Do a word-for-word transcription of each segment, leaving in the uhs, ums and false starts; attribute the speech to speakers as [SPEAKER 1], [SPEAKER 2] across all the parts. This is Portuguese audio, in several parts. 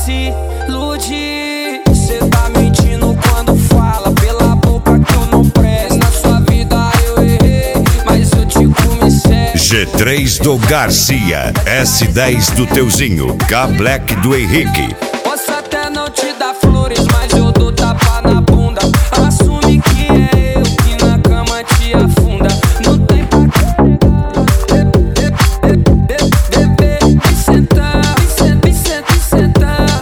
[SPEAKER 1] se iludir. Cê tá mentindo quando fala pela boca que eu não presto. Na sua vida eu errei, mas eu te comecei.
[SPEAKER 2] G três do Garcia, S dez do Teuzinho, K Black do Henrique.
[SPEAKER 1] Posso até não te dar flores, mas eu dou tapa na bunda. Assume que é eu que na cama te afunda. Não tem pra que beber e sentar, e sentar, e sentar, e sentar.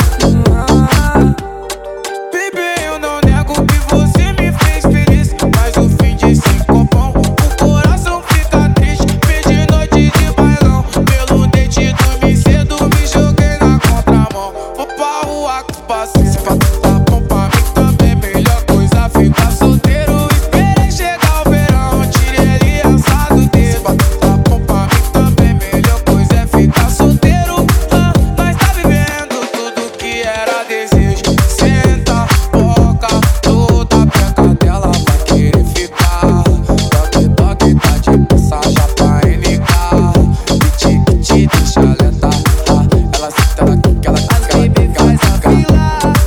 [SPEAKER 3] Baby, eu não nego que você me fez feliz, mas o fim de cinco pão, o coração fica triste. Perdi noite de bailão, pelo dente dormi cedo, me joguei na contramão. Vou pra rua com os passinhos, se tá bom pra mim também, melhor coisa ficar solteiro. Esperei chegar o verão, tirei ele assado dele. Se tá bom pra mim também, melhor coisa é ficar solteiro. Ah, nós tá vivendo tudo que era desejo. Senta, boca, toda peca dela vai querer ficar. Toque, toque, tá de passagem pra N K. Piti, piti, deixa lenta. Ah, ela senta, ela quica, ela quica, ela quica, ela quica.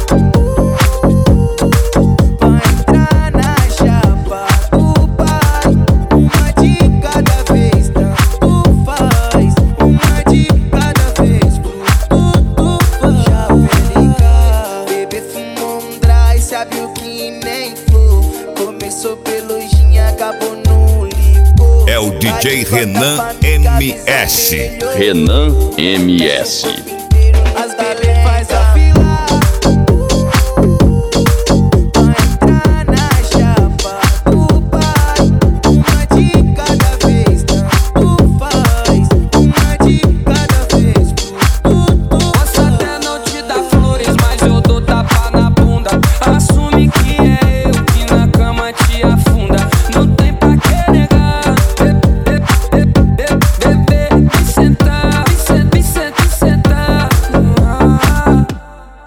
[SPEAKER 4] Vai entrar na chapa do pai, uma de cada vez, tanto faz. Uma de cada vez, tudo faz. Javerica, bebê fumou um dry, sabe o que nem flor. Começou pelo gin, acabou no licor.
[SPEAKER 2] É o D J Renan M S.
[SPEAKER 5] Renan M S.